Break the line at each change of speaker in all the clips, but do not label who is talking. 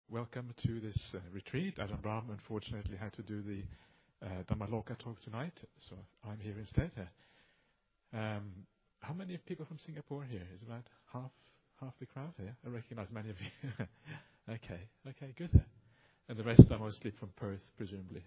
Welcome to this retreat. Adam Brahm unfortunately had to do the Dhammaloka talk tonight, so I'm here instead. How many people from Singapore here? Is about half the crowd here? I recognize many of you. Okay, good. And the rest are mostly from Perth, presumably.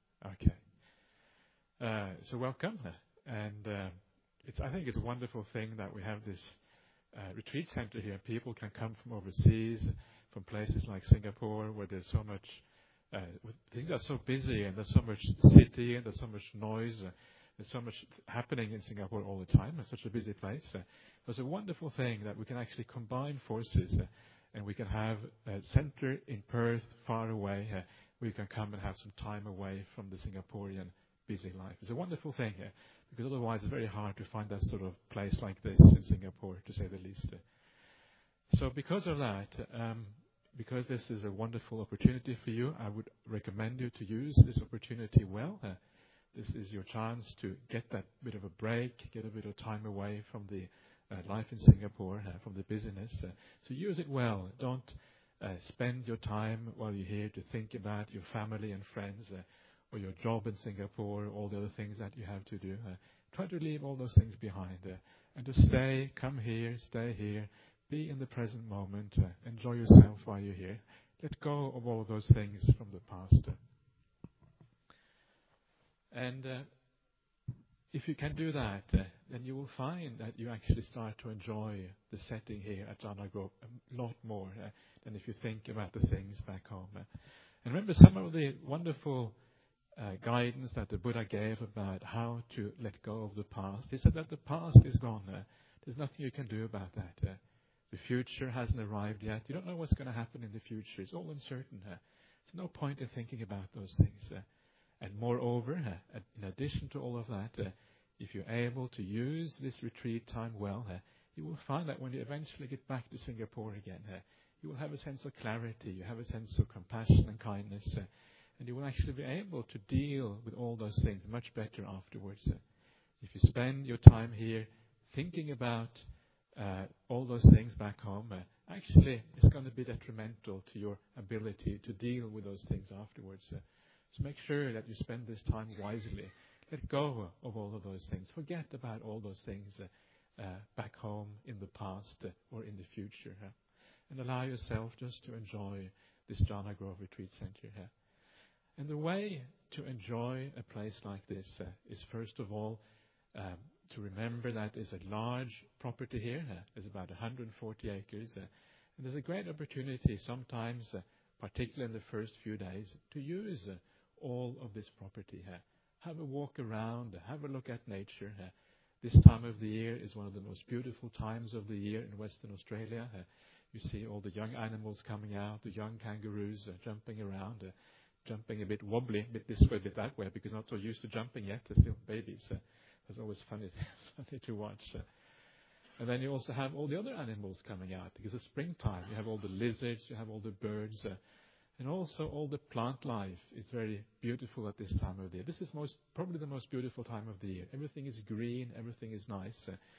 Okay. So welcome. And I think it's a wonderful thing that we have this retreat center here. People can come from overseas, from places like Singapore, where there's so much, things are so busy, and there's so much city, and there's so much noise, there's so much happening in Singapore all the time. It's such a busy place. It's a wonderful thing that we can actually combine forces, and we can have a center in Perth, far away, where you can come and have some time away from the Singaporean busy life. It's a wonderful thing, because otherwise it's very hard to find that sort of place like this in Singapore, to say the least. So because of that, because this is a wonderful opportunity for you, I would recommend you to use this opportunity well. This is your chance to get that bit of a break, get a bit of time away from the life in Singapore, from the busyness. So use it well. Don't spend your time while you're here to think about your family and friends, or your job in Singapore, all the other things that you have to do. Try to leave all those things behind, and to stay here, be in the present moment, enjoy yourself while you're here. Let go of all of those things from the past. And if you can do that, then you will find that you actually start to enjoy the setting here at Jhana Grove a lot more than if you think about the things back home. And remember some of the wonderful guidance that the Buddha gave about how to let go of the past. He said that the past is gone. There's nothing you can do about that. The future hasn't arrived yet. You don't know what's going to happen in the future. It's all uncertain. There's no point in thinking about those things. And moreover, in addition to all of that, if you're able to use this retreat time well, you will find that when you eventually get back to Singapore again, you will have a sense of clarity, you have a sense of compassion and kindness, and you will actually be able to deal with all those things much better afterwards. If you spend your time here thinking about all those things back home, actually it's going to be detrimental to your ability to deal with those things afterwards. So make sure that you spend this time wisely. Let go of all of those things. Forget about all those things back home in the past or in the future. And allow yourself just to enjoy this Jhana Grove Retreat Center. And the way to enjoy a place like this is first of all to remember that there's a large property here. There's about 140 acres. And there's a great opportunity sometimes, particularly in the first few days, to use all of this property. Have a walk around, have a look at nature. This time of the year is one of the most beautiful times of the year in Western Australia. You see all the young animals coming out, the young kangaroos jumping around, jumping a bit wobbly, a bit this way, a bit that way, because they're not so used to jumping yet. They're still babies. It's always funny to watch. And then you also have all the other animals coming out, because it's springtime. You have all the lizards, you have all the birds, and also all the plant life is very beautiful at this time of the year. This is probably the most beautiful time of the year. Everything is green, everything is nice.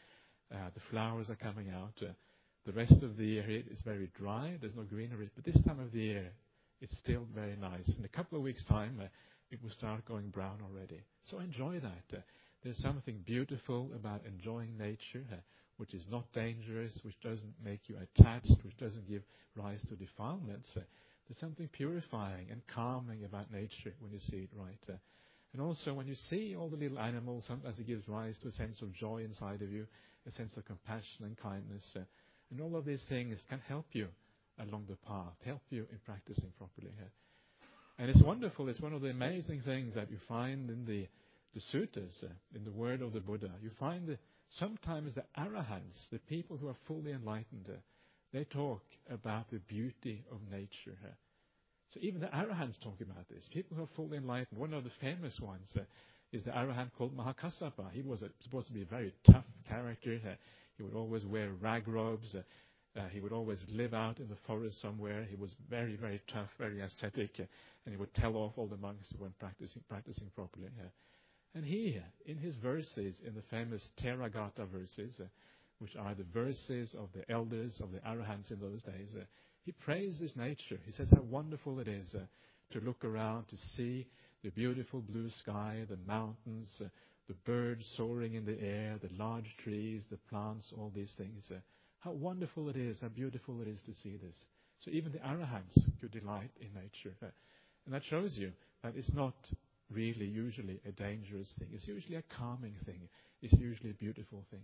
The flowers are coming out. The rest of the year is very dry. There's no greenery. But this time of the year, it's still very nice. In a couple of weeks' time, it will start going brown already. So enjoy that. There's something beautiful about enjoying nature, which is not dangerous, which doesn't make you attached, which doesn't give rise to defilements. There's something purifying and calming about nature when you see it right. And also when you see all the little animals, sometimes it gives rise to a sense of joy inside of you, a sense of compassion and kindness. And all of these things can help you along the path, help you in practicing properly. And it's wonderful. It's one of the amazing things that you find in the suttas, in the word of the Buddha. You find that sometimes the arahants, the people who are fully enlightened, they talk about the beauty of nature. So even the arahants talk about this. People who are fully enlightened. One of the famous ones is the arahant called Mahakassapa. He was supposed to be a very tough character. He would always wear rag robes. He would always live out in the forest somewhere. He was very, very tough, very ascetic, and he would tell off all the monks who weren't practicing properly. And he, in his verses, in the famous Theragata verses, which are the verses of the elders, of the arahants in those days, he praises nature. He says how wonderful it is to look around, to see the beautiful blue sky, the mountains, the birds soaring in the air, the large trees, the plants, all these things. How wonderful it is, how beautiful it is to see this. So even the arahants could delight in nature. And that shows you that it's not really usually a dangerous thing. It's usually a calming thing. It's usually a beautiful thing.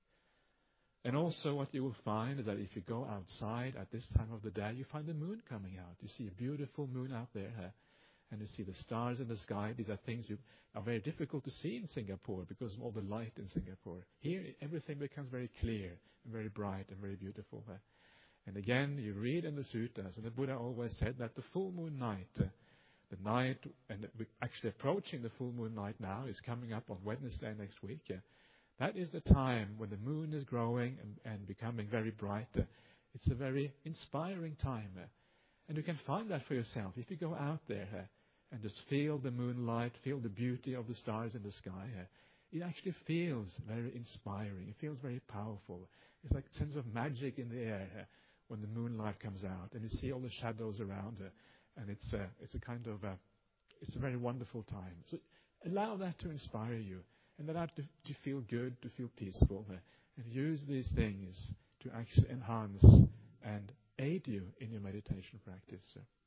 And also what you will find is that if you go outside at this time of the day, you find the moon coming out. You see a beautiful moon out there. And you see the stars in the sky. These are things that are very difficult to see in Singapore because of all the light in Singapore. Here, everything becomes very clear and very bright and very beautiful. And again, you read in the suttas, and the Buddha always said that the full moon night, the night, and we're actually approaching the full moon night now, is coming up on Wednesday next week. That is the time when the moon is growing and becoming very bright. It's a very inspiring time. And you can find that for yourself. If you go out there and just feel the moonlight, feel the beauty of the stars in the sky, it actually feels very inspiring. It feels very powerful. It's like a sense of magic in the air when the moonlight comes out and you see all the shadows around. And it's a kind of it's a very wonderful time. So allow that to inspire you and allow it to feel good, to feel peaceful. And use these things to actually enhance and aid you in your meditation practice.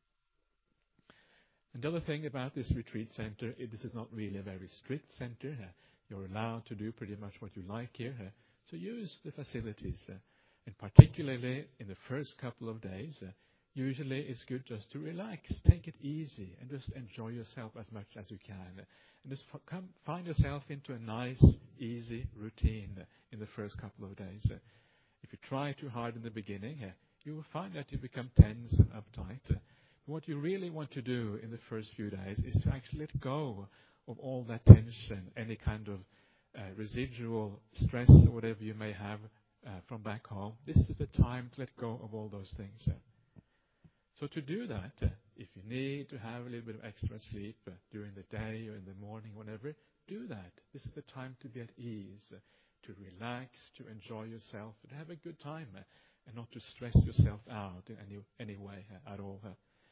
And the other thing about this retreat center, this is not really a very strict center. You're allowed to do pretty much what you like here. So use the facilities. And particularly in the first couple of days, usually it's good just to relax, take it easy, and just enjoy yourself as much as you can. And just find yourself into a nice, easy routine in the first couple of days. If you try too hard in the beginning, you will find that you become tense and uptight. What you really want to do in the first few days is to actually let go of all that tension, any kind of residual stress or whatever you may have from back home. This is the time to let go of all those things. So to do that, if you need to have a little bit of extra sleep during the day or in the morning, whenever, do that. This is the time to be at ease, to relax, to enjoy yourself, to have a good time, and not to stress yourself out in any way at all.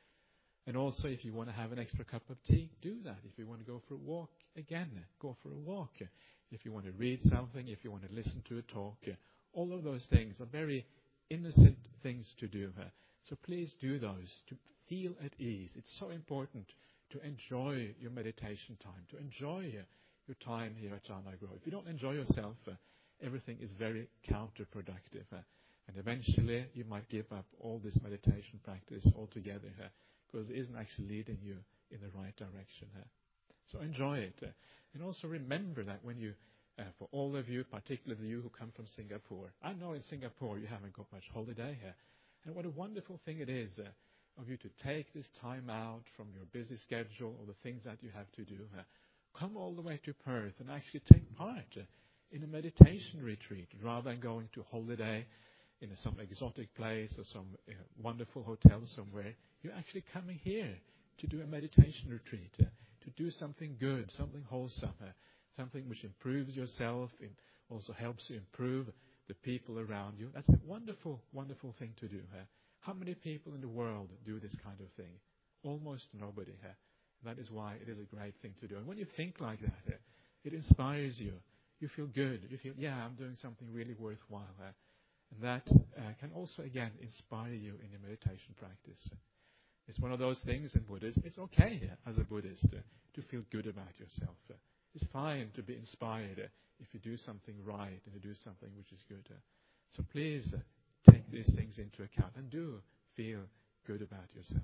And also, if you want to have an extra cup of tea, do that. If you want to go for a walk, again, go for a walk. If you want to read something, if you want to listen to a talk, all of those things are very innocent things to do. So please do those to feel at ease. It's so important to enjoy your meditation time, to enjoy your time here at Jhana Grove. If you don't enjoy yourself, everything is very counterproductive. And eventually you might give up all this meditation practice altogether because it isn't actually leading you in the right direction. So enjoy it. And also remember that when you, for all of you, particularly you who come from Singapore, I know in Singapore you haven't got much holiday here. And what a wonderful thing it is of you to take this time out from your busy schedule or the things that you have to do. Come all the way to Perth and actually take part in a meditation retreat rather than going to holiday in some exotic place or some wonderful hotel somewhere. You're actually coming here to do a meditation retreat, to do something good, something wholesome, something which improves yourself, and also helps you improve the people around you. That's a wonderful, wonderful thing to do. How many people in the world do this kind of thing? Almost nobody. That is why it is a great thing to do. And when you think like that, it inspires you. You feel good. You feel, I'm doing something really worthwhile. And that can also, again, inspire you in your meditation practice. It's one of those things in Buddhism. It's okay as a Buddhist to feel good about yourself. It's fine to be inspired if you do something right and you do something which is good. So please take these things into account and do feel good about yourself.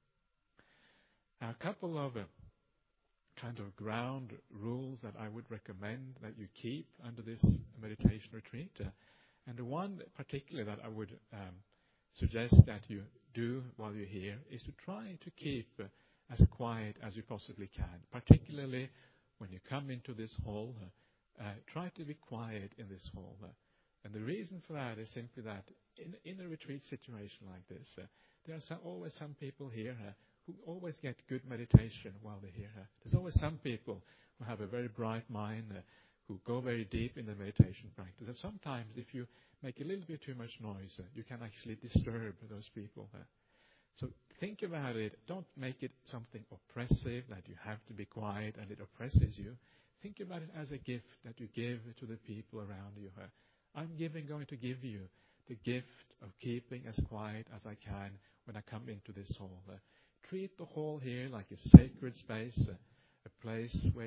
Now, a couple of kind of ground rules that I would recommend that you keep under this meditation retreat. And the one particularly that I would suggest that you do while you're here is to try to keep as quiet as you possibly can, particularly when you come into this hall. Try to be quiet in this hall. And the reason for that is simply that in a retreat situation like this, there are always some people here who always get good meditation while they're here. There's always some people who have a very bright mind, who go very deep in the meditation practice. And sometimes if you make a little bit too much noise, you can actually disturb those people. So think about it. Don't make it something oppressive, that you have to be quiet and it oppresses you. Think about it as a gift that you give to the people around you. I'm going to give you the gift of keeping as quiet as I can when I come into this hall. Treat the hall here like a sacred space, a place where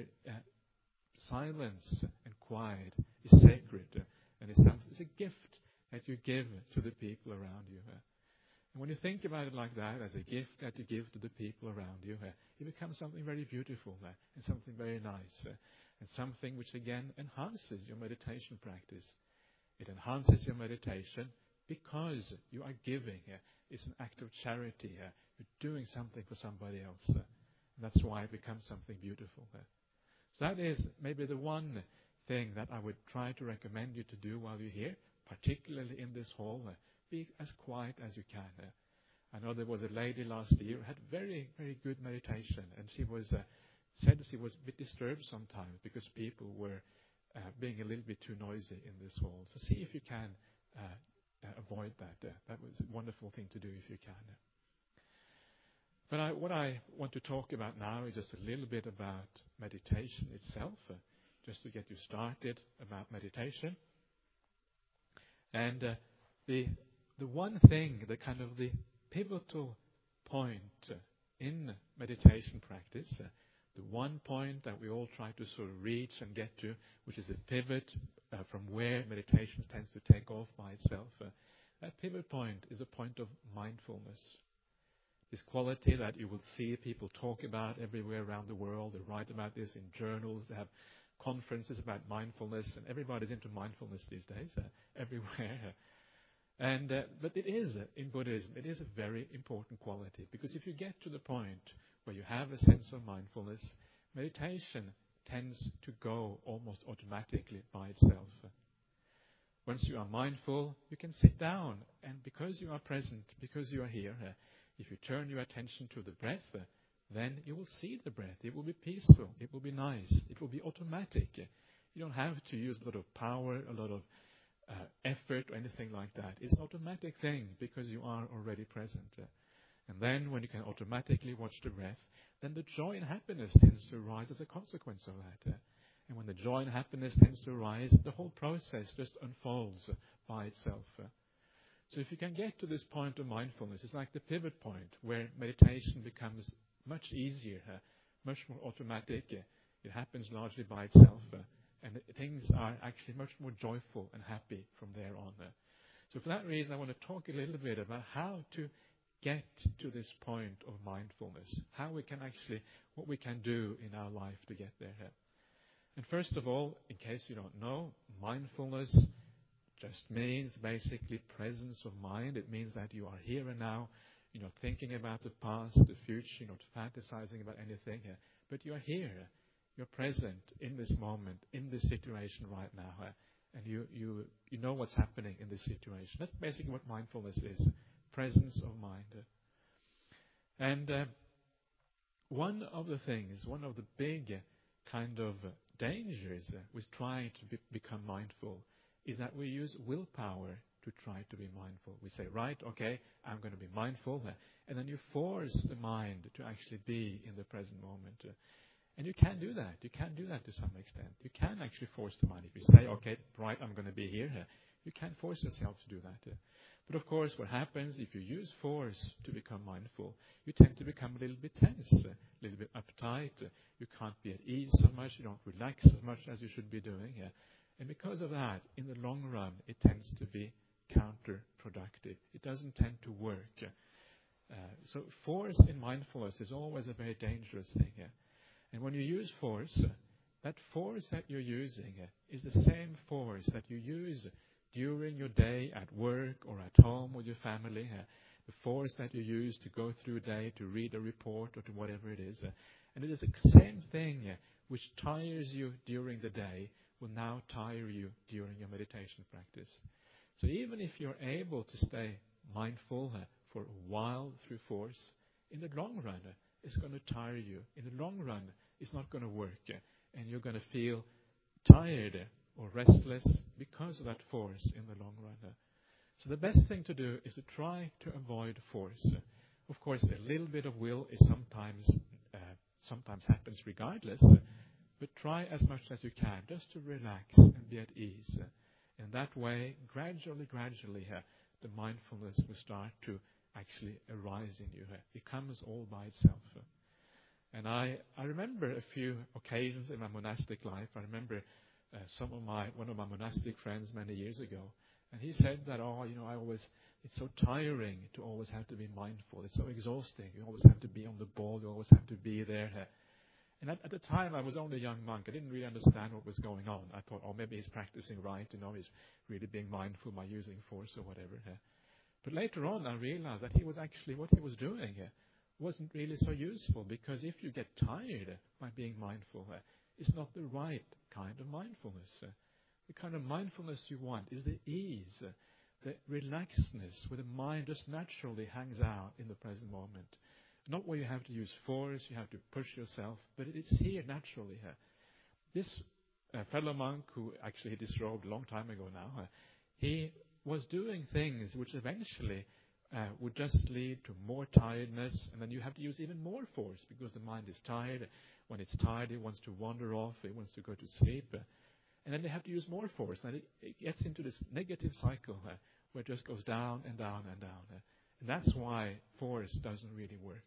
silence and quiet is sacred, and it's a gift that you give to the people around you. And when you think about it like that, as a gift that you give to the people around you, it becomes something very beautiful and something very nice, and something which again enhances your meditation practice. It enhances your meditation because you are giving. It's an act of charity. You're doing something for somebody else. And that's why it becomes something beautiful. So that is maybe the one thing that I would try to recommend you to do while you're here, particularly in this hall. Be as quiet as you can. I know there was a lady last year who had very, very good meditation, and she was said she was a bit disturbed sometimes because people were being a little bit too noisy in this hall. So see if you can avoid that. That was a wonderful thing to do if you can. But what I want to talk about now is just a little bit about meditation itself, just to get you started about meditation. And the one thing, the kind of the pivotal point in meditation practice, the one point that we all try to sort of reach and get to, which is the pivot from where meditation tends to take off by itself, that pivot point is a point of mindfulness. This quality that you will see people talk about everywhere around the world. They write about this in journals. They have conferences about mindfulness, and everybody's into mindfulness these days, everywhere. And but it is, in Buddhism, it is a very important quality, because if you get to the point where you have a sense of mindfulness, meditation tends to go almost automatically by itself. Once you are mindful, you can sit down, and because you are present, because you are here, if you turn your attention to the breath, then you will see the breath. It will be peaceful. It will be nice. It will be automatic. You don't have to use a lot of power, a lot of effort or anything like that. It's an automatic thing because you are already present. And then when you can automatically watch the breath, then the joy and happiness tends to arise as a consequence of that. And when the joy and happiness tends to arise, the whole process just unfolds by itself. So if you can get to this point of mindfulness, it's like the pivot point where meditation becomes much easier, much more automatic. It happens largely by itself, and things are actually much more joyful and happy from there on. So for that reason, I want to talk a little bit about how to get to this point of mindfulness, how we can actually, what we can do in our life to get there. And first of all, in case you don't know, mindfulness just means basically presence of mind. It means that you are here and now. You're not thinking about the past, the future. You're not fantasizing about anything, but you are here. You're present in this moment, in this situation right now, and you know what's happening in this situation. That's basically what mindfulness is, presence of mind. And one of the things, one of the big kind of dangers with trying to become mindful is that we use willpower to try to be mindful. We say, right, okay, I'm going to be mindful, and then you force the mind to actually be in the present moment. And you can do that. You can do that to some extent. You can actually force the mind. If you say, okay, right, I'm going to be here, you can force yourself to do that. But of course, what happens if you use force to become mindful, you tend to become a little bit tense, a little bit uptight. You can't be at ease so much. You don't relax as much as you should be doing. And because of that, in the long run, it tends to be counterproductive. It doesn't tend to work. So force in mindfulness is always a very dangerous thing. And when you use force, that force that you're using is the same force that you use during your day at work or at home with your family. The force that you use to go through a day, to read a report or to whatever it is. And it is the same thing which tires you during the day will now tire you during your meditation practice. So even if you're able to stay mindful for a while through force, in the long run, it's going to tire you. In the long run, it's not going to work, and you're going to feel tired or restless because of that force in the long run. So the best thing to do is to try to avoid force. Of course, a little bit of will is sometimes happens regardless, but try as much as you can just to relax and be at ease. In that way, gradually, the mindfulness will start to actually arise in you. It comes all by itself. And I remember a few occasions in my monastic life. I remember one of my monastic friends many years ago, and he said that, it's so tiring to always have to be mindful. It's so exhausting. You always have to be on the ball. You always have to be there. And at the time, I was only a young monk. I didn't really understand what was going on. I thought, maybe he's practicing right. He's really being mindful by using force or whatever. But later on, I realized that what he was doing wasn't really so useful, because if you get tired by being mindful, it's not the right kind of mindfulness. The kind of mindfulness you want is the ease, the relaxedness, where the mind just naturally hangs out in the present moment. Not where you have to use force, you have to push yourself, but it's here naturally. This fellow monk, who actually disrobed a long time ago now, he was doing things which eventually would just lead to more tiredness, and then you have to use even more force because the mind is tired. When it's tired, it wants to wander off, it wants to go to sleep, and then they have to use more force. And it gets into this negative cycle where it just goes down and down and down. And that's why force doesn't really work.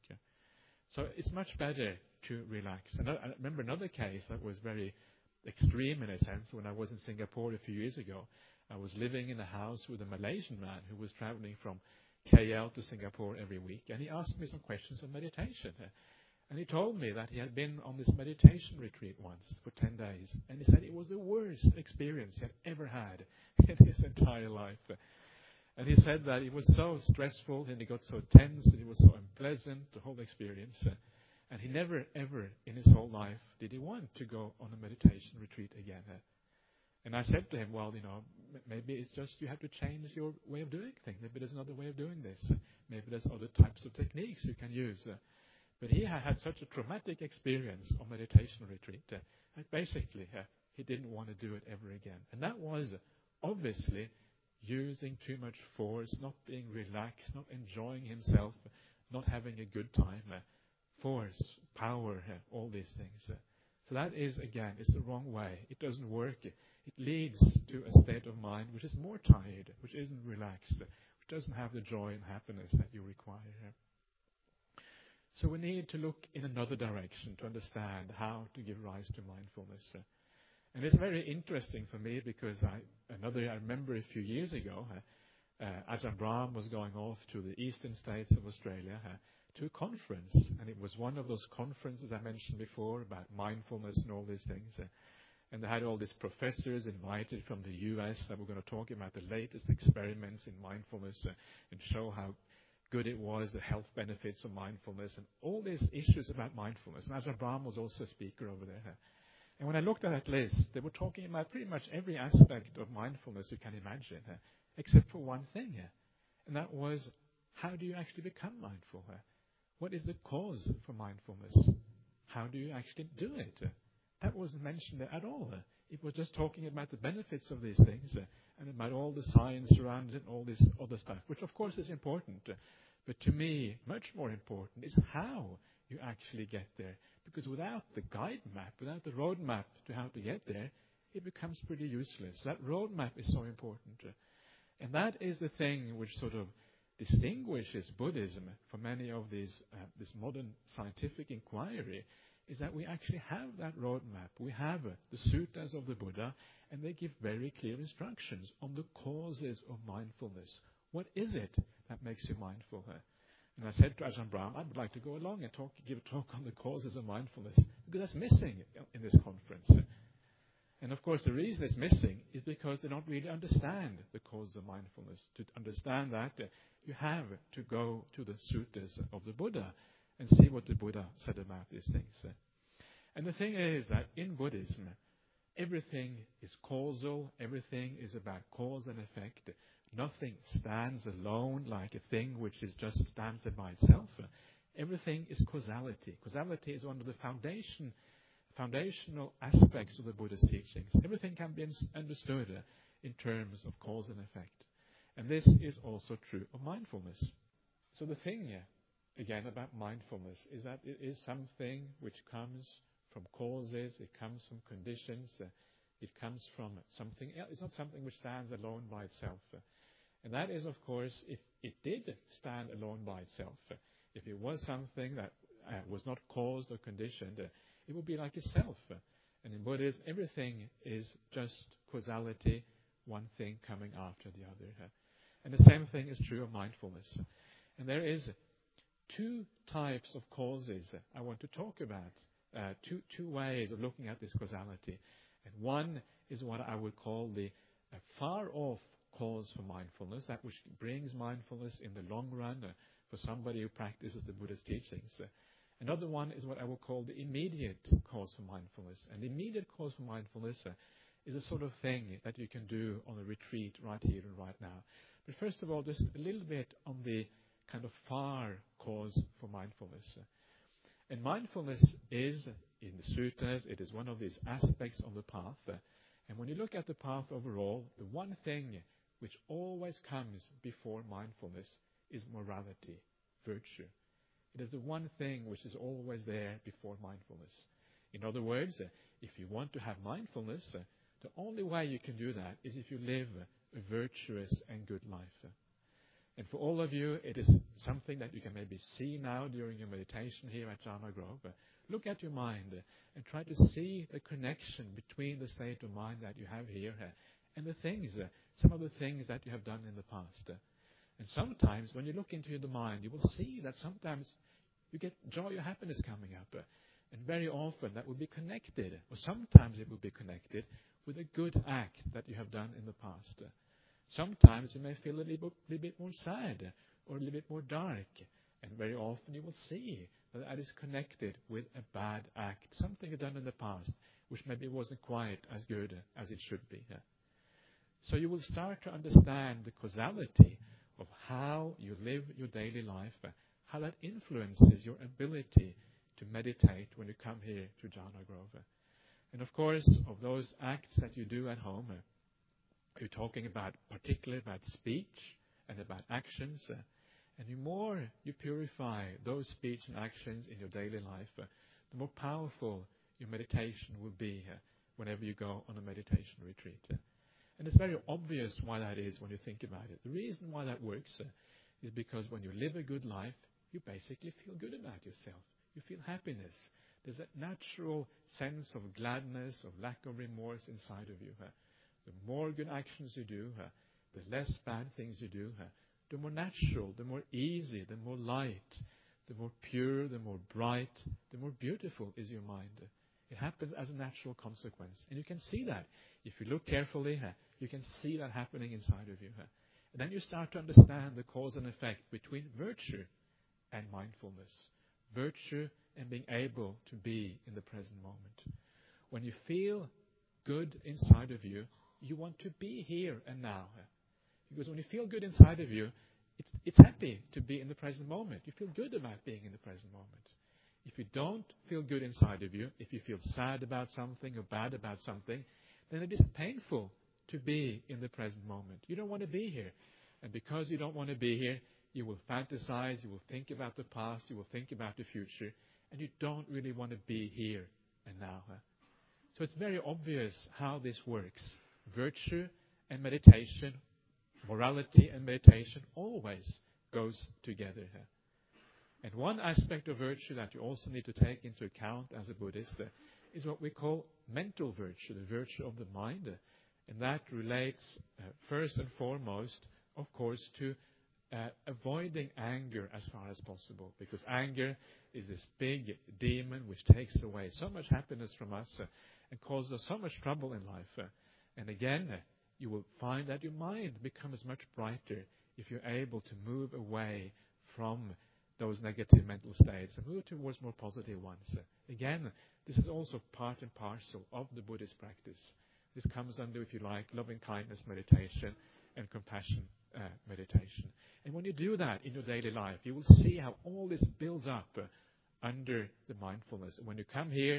So it's much better to relax. And I remember another case that was very extreme in a sense. When I was in Singapore a few years ago, I was living in a house with a Malaysian man who was traveling from KL to Singapore every week, and he asked me some questions on meditation. And he told me that he had been on this meditation retreat once for 10 days, and he said it was the worst experience he had ever had in his entire life. And he said that it was so stressful, and he got so tense, and it was so unpleasant, the whole experience. And he never, ever in his whole life did he want to go on a meditation retreat again. And I said to him, maybe it's just you have to change your way of doing things. Maybe there's another way of doing this. Maybe there's other types of techniques you can use. But he had such a traumatic experience on meditation retreat that basically he didn't want to do it ever again. And that was obviously using too much force, not being relaxed, not enjoying himself, not having a good time. Force, power, all these things. So that is, again, it's the wrong way. It doesn't work. It leads to a state of mind which is more tired, which isn't relaxed, which doesn't have the joy and happiness that you require. So we need to look in another direction to understand how to give rise to mindfulness. And it's very interesting for me because I remember a few years ago, Ajahn Brahm was going off to the eastern states of Australia to a conference. And it was one of those conferences I mentioned before about mindfulness and all these things. And they had all these professors invited from the U.S. that were going to talk about the latest experiments in mindfulness and show how good it was, the health benefits of mindfulness, and all these issues about mindfulness. And Ajahn Brahm was also a speaker over there. And when I looked at that list, they were talking about pretty much every aspect of mindfulness you can imagine, except for one thing. And that was, how do you actually become mindful? What is the cause for mindfulness? How do you actually do it? That wasn't mentioned at all. It was just talking about the benefits of these things and about all the science around it and all this other stuff, which of course is important. But to me, much more important is how you actually get there. Because without the guide map, without the road map to how to get there, it becomes pretty useless. That road map is so important. And that is the thing which sort of distinguishes Buddhism from many of this modern scientific inquiry, is that we actually have that road map. We have the suttas of the Buddha, and they give very clear instructions on the causes of mindfulness. What is it that makes you mindful? And I said to Ajahn Brahm, I would like to go along and give a talk on the causes of mindfulness, because that's missing in this conference. And of course, the reason it's missing is because they don't really understand the cause of mindfulness. To understand that, you have to go to the suttas of the Buddha and see what the Buddha said about these things. And the thing is that in Buddhism, everything is causal, everything is about cause and effect. Nothing stands alone like a thing which is just stands there by itself. Everything is causality. Causality is one of the foundational aspects of the Buddha's teachings. Everything can be understood in terms of cause and effect. And this is also true of mindfulness. So the thing, again, about mindfulness is that it is something which comes from causes, it comes from conditions, it comes from something else. It's not something which stands alone by itself. And that is, of course, if it did stand alone by itself, if it was something that was not caused or conditioned, it would be like itself. And in Buddhism, everything is just causality, one thing coming after the other. And the same thing is true of mindfulness. And there is two types of causes I want to talk about, two ways of looking at this causality. And one is what I would call the far-off cause for mindfulness, that which brings mindfulness in the long run for somebody who practices the Buddha's teachings. Another one is what I will call the immediate cause for mindfulness. And the immediate cause for mindfulness is a sort of thing that you can do on a retreat right here and right now. But first of all, just a little bit on the kind of far cause for mindfulness. And mindfulness is, in the sutras, it is one of these aspects of the path. And when you look at the path overall, the one thing which always comes before mindfulness is morality, virtue. It is the one thing which is always there before mindfulness. In other words, if you want to have mindfulness, the only way you can do that is if you live a virtuous and good life. And for all of you, it is something that you can maybe see now during your meditation here at Jhana Grove. Look at your mind and try to see the connection between the state of mind that you have here and the things, some of the things that you have done in the past. And sometimes when you look into the mind, you will see that sometimes you get joy or happiness coming up. And very often that will be connected, or sometimes it will be connected with a good act that you have done in the past. Sometimes you may feel a little bit more sad or a little bit more dark. And very often you will see that that is connected with a bad act, something done in the past, which maybe wasn't quite as good as it should be. So you will start to understand the causality of how you live your daily life, how that influences your ability to meditate when you come here to Jhana Grove. And of course, of those acts that you do at home, you're talking about particularly about speech and about actions. And the more you purify those speech and actions in your daily life, the more powerful your meditation will be whenever you go on a meditation retreat. And it's very obvious why that is when you think about it. The reason why that works is because when you live a good life, you basically feel good about yourself. You feel happiness. There's a natural sense of gladness, of lack of remorse inside of you. The more good actions you do, the less bad things you do, the more natural, the more easy, the more light, the more pure, the more bright, the more beautiful is your mind. It happens as a natural consequence. And you can see that. If you look carefully, you can see that happening inside of you. And then you start to understand the cause and effect between virtue and mindfulness. Virtue and being able to be in the present moment. When you feel good inside of you, you want to be here and now. Because when you feel good inside of you, it's happy to be in the present moment. You feel good about being in the present moment. If you don't feel good inside of you, if you feel sad about something or bad about something, then it is painful to be in the present moment. You don't want to be here. And because you don't want to be here, you will fantasize, you will think about the past, you will think about the future, and you don't really want to be here and now. So it's very obvious how this works. Virtue and meditation, morality and meditation always goes together. And one aspect of virtue that you also need to take into account as a Buddhist is what we call mental virtue, the virtue of the mind. And that relates first and foremost, of course, to avoiding anger as far as possible. Because anger is this big demon which takes away so much happiness from us and causes us so much trouble in life. And again, you will find that your mind becomes much brighter if you're able to move away from those negative mental states and move towards more positive ones. Again, this is also part and parcel of the Buddhist practice. This comes under, if you like, loving kindness meditation and compassion meditation. And when you do that in your daily life, you will see how all this builds up under the mindfulness. And when you come here,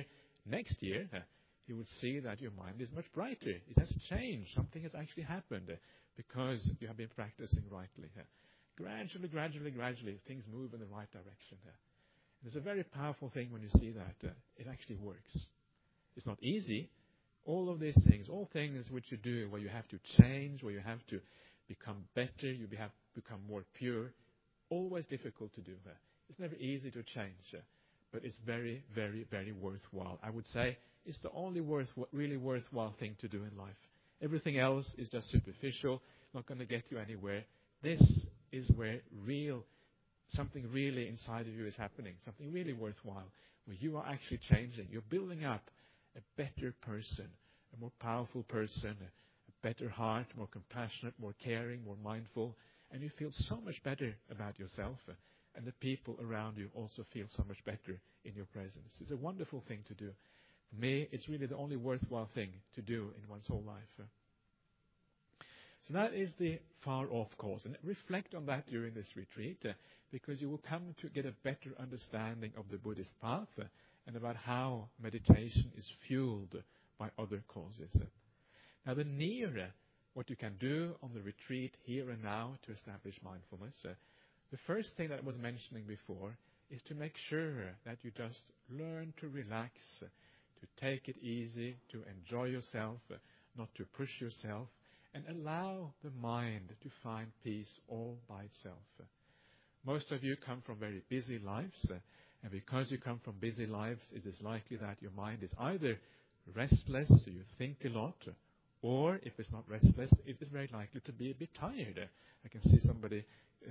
next year, you will see that your mind is much brighter. It has changed. Something has actually happened because you have been practicing rightly. Gradually, things move in the right direction. It's a very powerful thing when you see that it actually works. It's not easy. All of these things, all things which you do where you have to change, where you have to become better, you have become more pure, always difficult to do. It's never easy to change, but it's very, very, very worthwhile. I would say it's the only really worthwhile thing to do in life. Everything else is just superficial, not going to get you anywhere. This is where something really inside of you is happening, something really worthwhile, where you are actually changing. You're building up a better person, a more powerful person, a better heart, more compassionate, more caring, more mindful, and you feel so much better about yourself, and the people around you also feel so much better in your presence. It's a wonderful thing to do. For me, it's really the only worthwhile thing to do in one's whole life. So that is the far-off cause. And reflect on that during this retreat, because you will come to get a better understanding of the Buddhist path and about how meditation is fueled by other causes. Now, the nearer what you can do on the retreat here and now to establish mindfulness, the first thing that I was mentioning before is to make sure that you just learn to relax, to take it easy, to enjoy yourself, not to push yourself, and allow the mind to find peace all by itself. Most of you come from very busy lives, and because you come from busy lives, it is likely that your mind is either restless, so you think a lot, or if it's not restless, it is very likely to be a bit tired. I can see somebody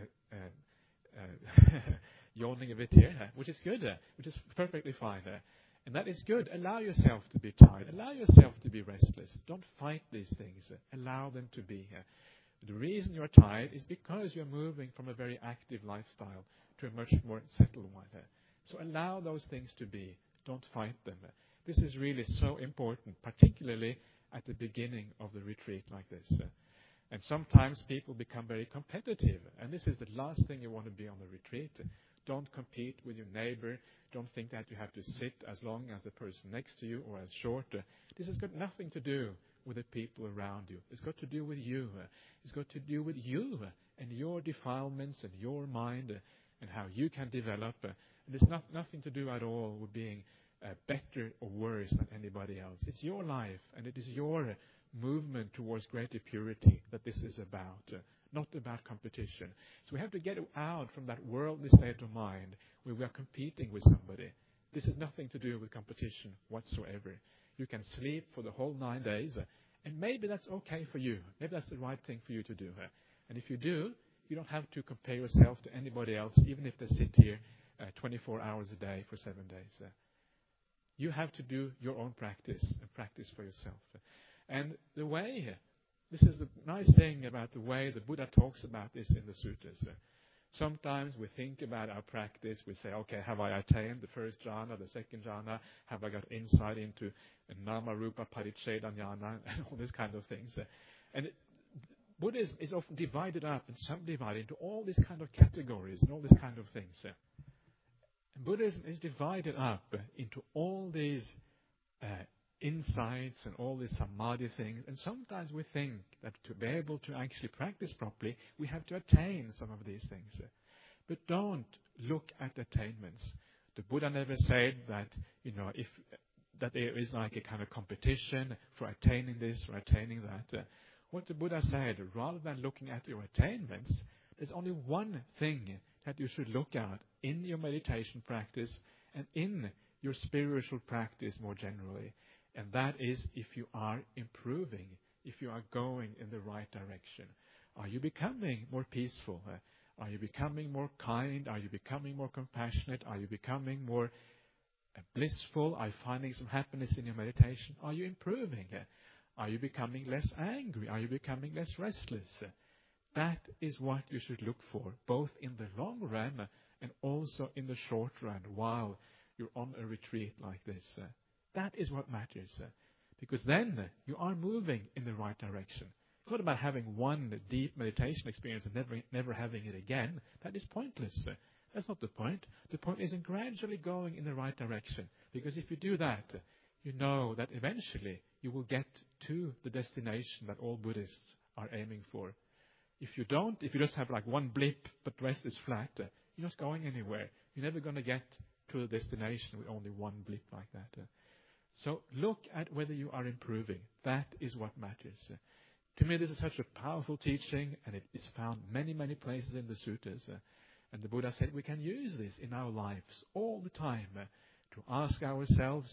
yawning a bit here, which is good, which is perfectly fine. And that is good. Allow yourself to be tired. Allow yourself to be restless. Don't fight these things. Allow them to be. The reason you're tired is because you're moving from a very active lifestyle to a much more settled one. So allow those things to be. Don't fight them. This is really so important, particularly at the beginning of the retreat like this. And sometimes people become very competitive, and this is the last thing you want to be on the retreat. Don't compete with your neighbor. Don't think that you have to sit as long as the person next to you or as short. This has got nothing to do with the people around you. It's got to do with you. It's got to do with you and your defilements and your mind and how you can develop. And it's nothing to do at all with being better or worse than anybody else. It's your life, and it is your movement towards greater purity that this is about, not about competition. So we have to get out from that worldly state of mind where we are competing with somebody. This has nothing to do with competition whatsoever. You can sleep for the whole 9 days, and maybe that's okay for you. Maybe that's the right thing for you to do. And if you do, you don't have to compare yourself to anybody else, even if they sit here 24 hours a day for 7 days. You have to do your own practice and practice for yourself. And the way, this is the nice thing about the way the Buddha talks about this in the sutras. Sometimes we think about our practice, we say, okay, have I attained the first jhana, the second jhana? Have I got insight into nama rupa paricheda jnana and all these kind of things? And Buddhism is often divided up and subdivided into all these kind of categories and all these kind of things. And Buddhism is divided up into all these insights and all these samadhi things, and sometimes we think that to be able to actually practice properly, we have to attain some of these things. But don't look at attainments. The Buddha never said that, if that there is like a kind of competition for attaining this or attaining that. What the Buddha said, rather than looking at your attainments, there's only one thing that you should look at in your meditation practice and in your spiritual practice more generally. And that is if you are improving, if you are going in the right direction. Are you becoming more peaceful? Are you becoming more kind? Are you becoming more compassionate? Are you becoming more blissful? Are you finding some happiness in your meditation? Are you improving? Are you becoming less angry? Are you becoming less restless? That is what you should look for, both in the long run and also in the short run while you're on a retreat like this. That is what matters, because then you are moving in the right direction. It's not about having one deep meditation experience and never having it again. That is pointless. That's not the point. The point is in gradually going in the right direction, because if you do that, you know that eventually you will get to the destination that all Buddhists are aiming for. If you just have like one blip, but the rest is flat, you're not going anywhere. You're never going to get to the destination with only one blip like that. So look at whether you are improving. That is what matters. To me, this is such a powerful teaching, and it is found many, many places in the sutras. And the Buddha said we can use this in our lives all the time to ask ourselves,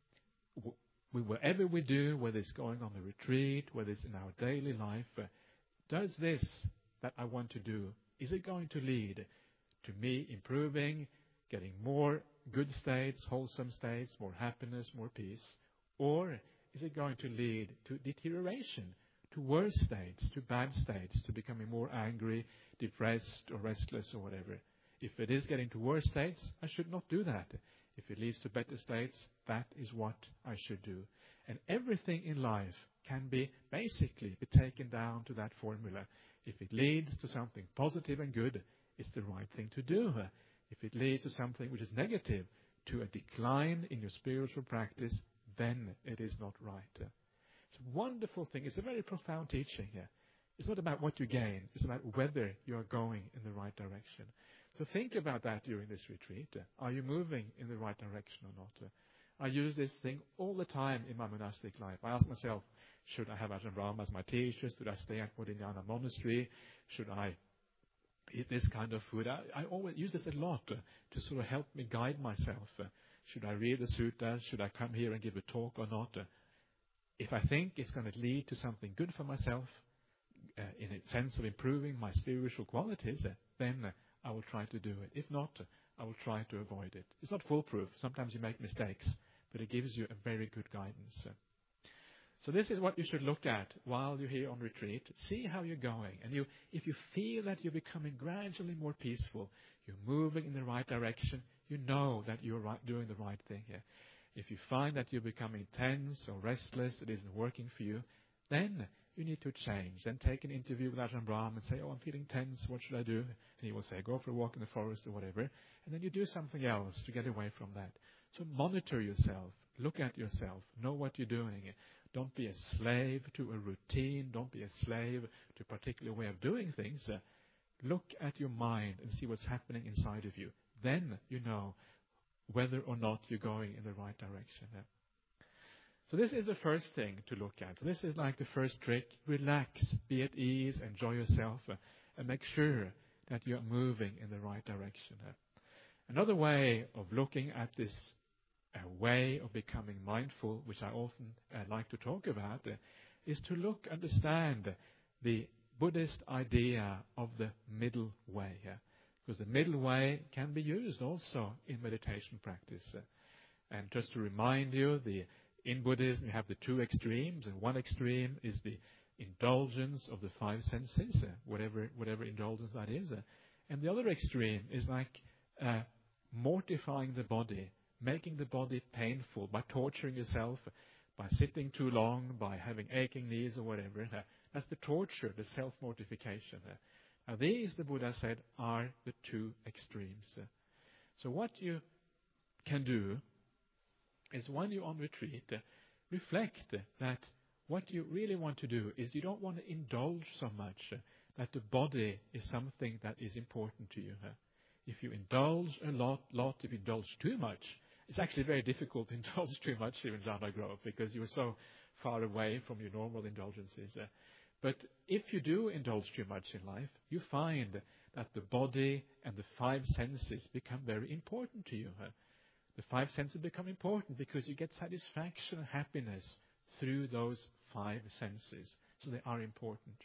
whatever we do, whether it's going on the retreat, whether it's in our daily life, does this that I want to do, is it going to lead to me improving, getting more good states, wholesome states, more happiness, more peace? Or is it going to lead to deterioration, to worse states, to bad states, to becoming more angry, depressed, or restless, or whatever? If it is getting to worse states, I should not do that. If it leads to better states, that is what I should do. And everything in life can be basically taken down to that formula. If it leads to something positive and good, it's the right thing to do. If it leads to something which is negative, to a decline in your spiritual practice, then it is not right. It's a wonderful thing. It's a very profound teaching here. It's not about what you gain. It's about whether you are going in the right direction. So think about that during this retreat. Are you moving in the right direction or not? I use this thing all the time in my monastic life. I ask myself, should I have Ajahn Brahm as my teacher? Should I stay at Bodhinyana Monastery? Should I eat this kind of food? I always use this a lot to sort of help me guide myself. Should I read the suttas? Should I come here and give a talk or not? If I think it's going to lead to something good for myself, in a sense of improving my spiritual qualities, then I will try to do it. If not, I will try to avoid it. It's not foolproof. Sometimes you make mistakes, but it gives you a very good guidance. So this is what you should look at while you're here on retreat. See how you're going. And if you feel that you're becoming gradually more peaceful, you're moving in the right direction, you know that you're doing the right thing here. If you find that you're becoming tense or restless, it isn't working for you, then you need to change. Then take an interview with Ajahn Brahm and say, I'm feeling tense, what should I do? And he will say, go for a walk in the forest or whatever. And then you do something else to get away from that. So monitor yourself. Look at yourself. Know what you're doing. Don't be a slave to a routine. Don't be a slave to a particular way of doing things. Look at your mind and see what's happening inside of you. Then you know whether or not you're going in the right direction. So this is the first thing to look at. So this is like the first trick. Relax, be at ease, enjoy yourself, and make sure that you're moving in the right direction. Another way of looking at this way of becoming mindful, which I often like to talk about, is to understand the Buddhist idea of the middle way. Because the middle way can be used also in meditation practice. And just to remind you, in Buddhism, you have the two extremes, and one extreme is the indulgence of the five senses, whatever indulgence that is. And the other extreme is like mortifying the body, making the body painful by torturing yourself, by sitting too long, by having aching knees or whatever. That's the torture, the self-mortification. Now these, the Buddha said, are the two extremes. So what you can do is when you're on retreat, reflect that what you really want to do is you don't want to indulge so much that the body is something that is important to you. If you indulge a lot, if you indulge too much, it's actually very difficult to indulge too much here in Jhana Grove because you're so far away from your normal indulgences. But if you do indulge too much in life, you find that the body and the five senses become very important to you. The five senses become important because you get satisfaction and happiness through those five senses. So they are important.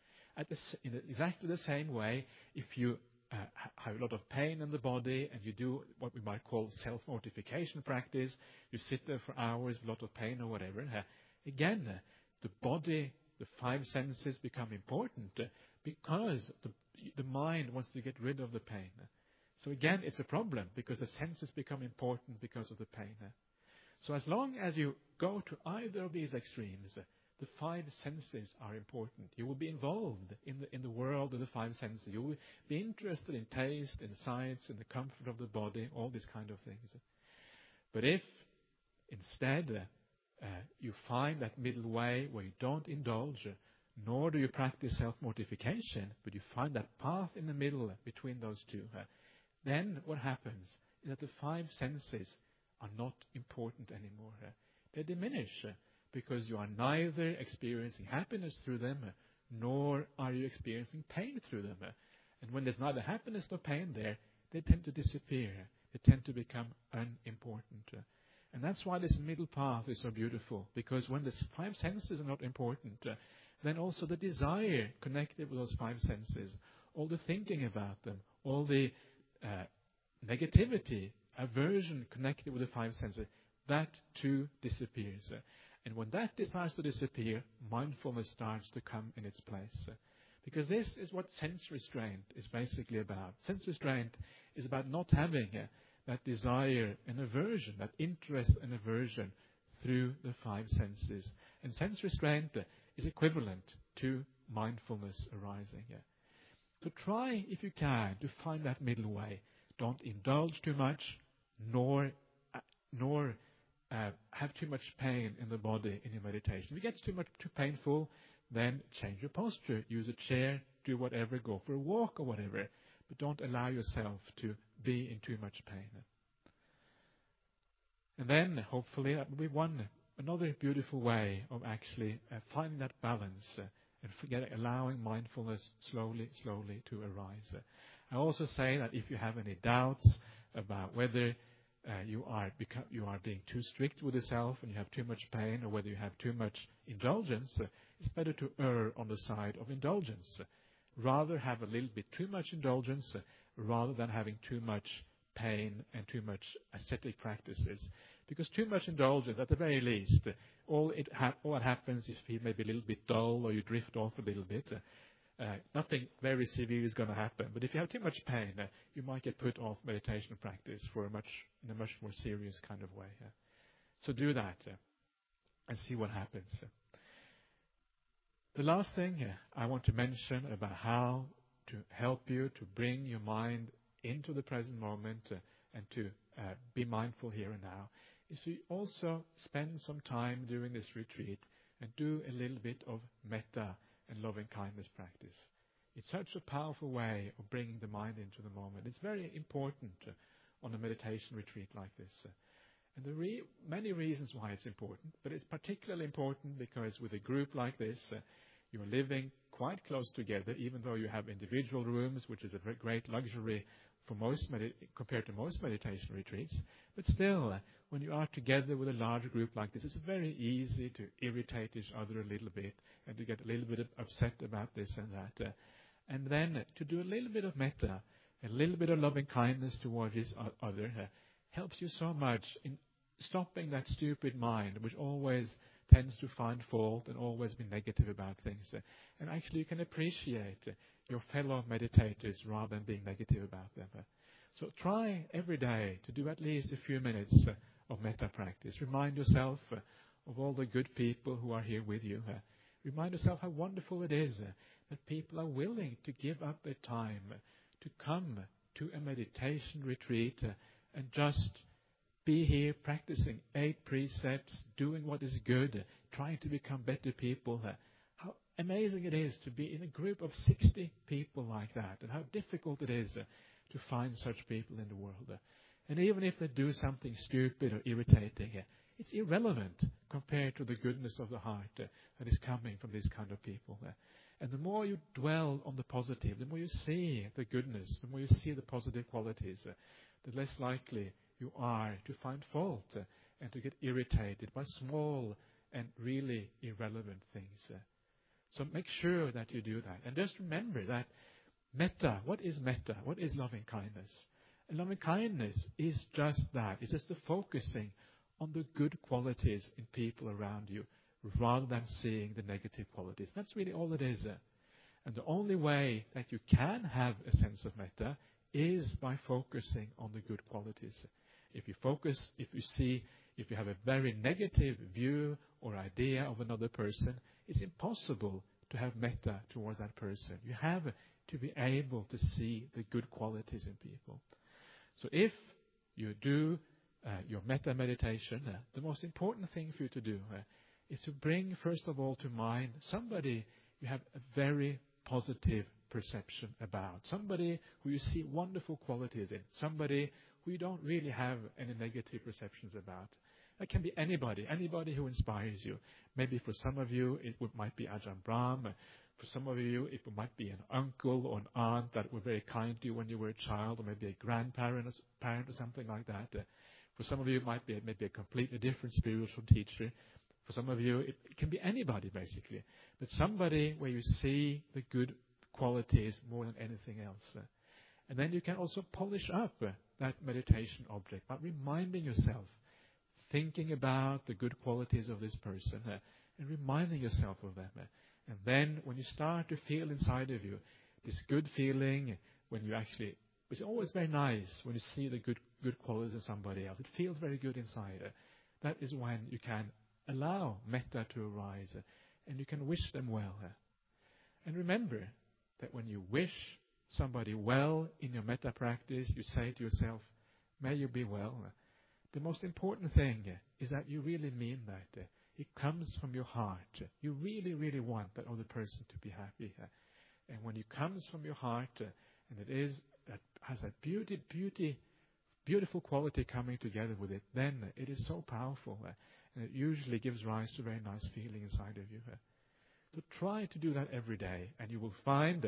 In exactly the same way, if you have a lot of pain in the body and you do what we might call self-mortification practice, you sit there for hours with a lot of pain or whatever, again, the body, the five senses become important because the mind wants to get rid of the pain. So again, it's a problem because the senses become important because of the pain. So as long as you go to either of these extremes, the five senses are important. You will be involved in the world of the five senses. You will be interested in taste, in sights, in the comfort of the body, all these kind of things. But if instead you find that middle way where you don't indulge, nor do you practice self-mortification, but you find that path in the middle between those two, then what happens is that the five senses are not important anymore. They diminish because you are neither experiencing happiness through them, nor are you experiencing pain through them. And when there's neither happiness nor pain there, they tend to disappear. They tend to become unimportant. And that's why this middle path is so beautiful, because when the five senses are not important, then also the desire connected with those five senses, all the thinking about them, all the negativity, aversion connected with the five senses, that too disappears. And when that starts to disappear, mindfulness starts to come in its place. Because this is what sense restraint is basically about. Sense restraint is about not having that desire and aversion, that interest and aversion through the five senses. And sense restraint is equivalent to mindfulness arising. So try, if you can, to find that middle way. Don't indulge too much, nor have too much pain in the body in your meditation. If it gets too painful, then change your posture. Use a chair, do whatever, go for a walk or whatever. But don't allow yourself to be in too much pain. And then, hopefully, that will be another beautiful way of actually finding that balance and allowing mindfulness slowly to arise. I also say that if you have any doubts about whether you are being too strict with yourself and you have too much pain, or whether you have too much indulgence, it's better to err on the side of indulgence. Rather have a little bit too much indulgence rather than having too much pain and too much ascetic practices. Because too much indulgence, at the very least, all that happens is you may be a little bit dull or you drift off a little bit. Nothing very severe is going to happen. But if you have too much pain, you might get put off meditation practice in a much more serious kind of way. So do that and see what happens. The last thing I want to mention about how to help you to bring your mind into the present moment and to be mindful here and now is to also spend some time during this retreat and do a little bit of metta and loving kindness practice. It's such a powerful way of bringing the mind into the moment. It's very important on a meditation retreat like this. And there are many reasons why it's important, but it's particularly important because with a group like this, you're living quite close together, even though you have individual rooms, which is a great luxury for compared to most meditation retreats. But still, when you are together with a large group like this, it's very easy to irritate each other a little bit and to get a little bit upset about this and that. And then to do a little bit of metta, a little bit of loving kindness towards each other helps you so much in stopping that stupid mind, which always tends to find fault and always be negative about things. And actually you can appreciate your fellow meditators rather than being negative about them. So try every day to do at least a few minutes of metta practice. Remind yourself of all the good people who are here with you. Remind yourself how wonderful it is that people are willing to give up their time to come to a meditation retreat and just be here practicing 8 precepts, doing what is good, trying to become better people. How amazing it is to be in a group of 60 people like that, and how difficult it is to find such people in the world. And even if they do something stupid or irritating, it's irrelevant compared to the goodness of the heart that is coming from these kind of people. And the more you dwell on the positive, the more you see the goodness, the more you see the positive qualities, the less likely you are to find fault and to get irritated by small and really irrelevant things. So make sure that you do that. And just remember that metta, what is metta? What is loving kindness? And loving kindness is just that. It's just the focusing on the good qualities in people around you rather than seeing the negative qualities. That's really all it is. And the only way that you can have a sense of metta is by focusing on the good qualities. If you have a very negative view or idea of another person, it's impossible to have metta towards that person. You have to be able to see the good qualities in people. So if you do your metta meditation, the most important thing for you to do is to bring, first of all, to mind somebody you have a very positive perception about, somebody who you see wonderful qualities in, somebody who you don't really have any negative perceptions about. It can be anybody who inspires you. Maybe for some of you might be Ajahn Brahm. For some of you it might be an uncle or an aunt that were very kind to you when you were a child, or maybe a grandparent or something like that. For some of you it might be maybe a completely different spiritual teacher. For some of you it can be anybody basically. But somebody where you see the good qualities more than anything else. And then you can also polish up that meditation object by reminding yourself, thinking about the good qualities of this person and reminding yourself of them. And then when you start to feel inside of you this good feeling, when you actually, it's always very nice when you see the good qualities in somebody else. It feels very good inside. That is when you can allow metta to arise and you can wish them well. And remember that when you wish somebody well in your metta practice, you say to yourself, may you be well. The most important thing is that you really mean that. It comes from your heart. You really, really want that other person to be happy. And when it comes from your heart, and it has a beautiful quality coming together with it, then it is so powerful. And it usually gives rise to a very nice feeling inside of you. So try to do that every day, and you will find,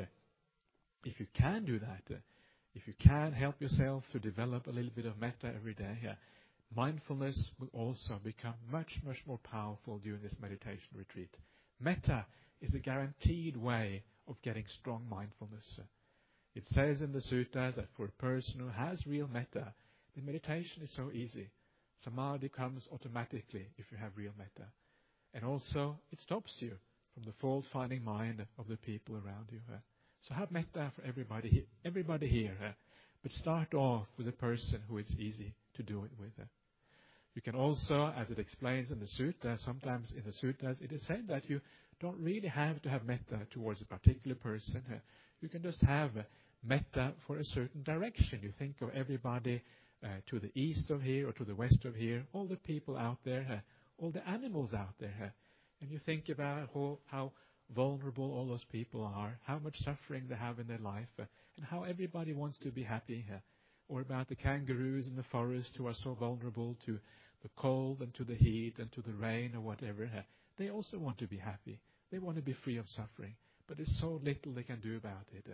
if you can do that, if you can help yourself to develop a little bit of metta every day, mindfulness will also become much, much more powerful during this meditation retreat. Metta is a guaranteed way of getting strong mindfulness. It says in the sutta that for a person who has real metta, the meditation is so easy. Samadhi comes automatically if you have real metta. And also, it stops you from the fault-finding mind of the people around you. So have metta for everybody here. But start off with a person who it's easy to do it with. You can also, as it explains in the sutta, sometimes in the suttas it is said that you don't really have to have metta towards a particular person. You can just have metta for a certain direction. You think of everybody to the east of here or to the west of here, all the people out there, all the animals out there. And you think about how vulnerable all those people are, how much suffering they have in their life, and how everybody wants to be happy. Or about the kangaroos in the forest who are so vulnerable to the cold and to the heat and to the rain or whatever. They also want to be happy. They want to be free of suffering. But there's so little they can do about it.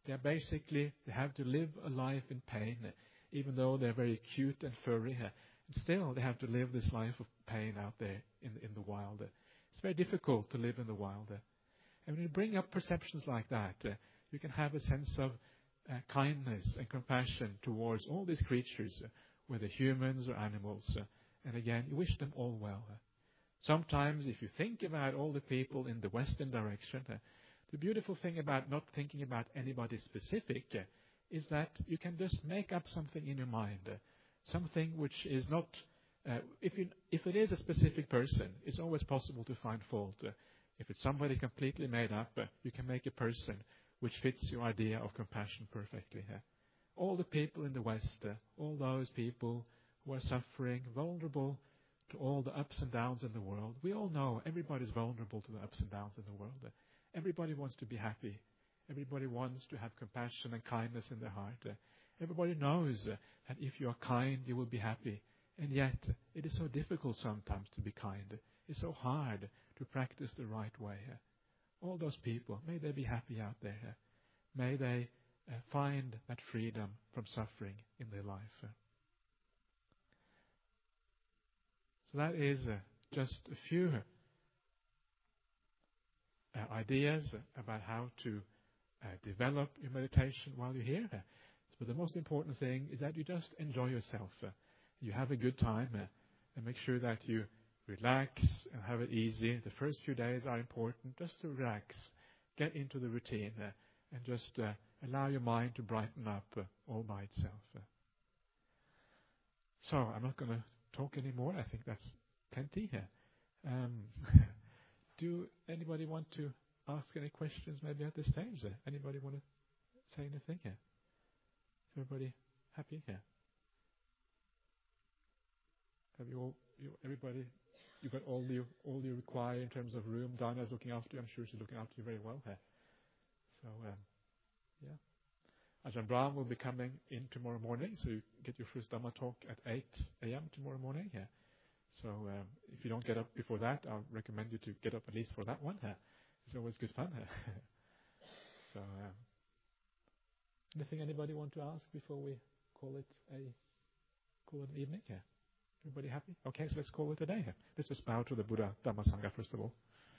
They have to live a life in pain, even though they're very cute and furry. And still, they have to live this life of pain out there in the wild. It's very difficult to live in the wild. And when you bring up perceptions like that, you can have a sense of kindness and compassion towards all these creatures, whether humans or animals. And again, you wish them all well. Sometimes, if you think about all the people in the western direction, the beautiful thing about not thinking about anybody specific is that you can just make up something in your mind, something which is not. If it is a specific person, it's always possible to find fault. If it's somebody completely made up, you can make a person which fits your idea of compassion perfectly. All the people in the West, all those people who are suffering, vulnerable to all the ups and downs in the world. We all know everybody's vulnerable to the ups and downs in the world. Everybody wants to be happy. Everybody wants to have compassion and kindness in their heart. Everybody knows that if you are kind, you will be happy. And yet, it is so difficult sometimes to be kind. It's so hard to practice the right way. All those people, may they be happy out there. May they find that freedom from suffering in their life. So that is just a few ideas about how to develop your meditation while you're here. But the most important thing is that you just enjoy yourself. You have a good time and make sure that you relax and have it easy. The first few days are important just to relax, get into the routine and just allow your mind to brighten up all by itself. So I'm not going to talk anymore. I think that's plenty here. Do anybody want to ask any questions maybe at this stage? Anybody want to say anything here? Is everybody happy here? Have everybody, you got all you require in terms of room? Dana's looking after you. I'm sure she's looking after you very well here. So, yeah. Ajahn Brahm will be coming in tomorrow morning, so you get your first Dhamma talk at 8 a.m. tomorrow morning. Yeah. So if you don't get up before that, I'll recommend you to get up at least for that one. It's always good fun. So, anything anybody want to ask before we call it an evening? Yeah. Everybody happy? Okay, so let's call it a day. Let's just bow to the Buddha Dhamma Sangha first of all.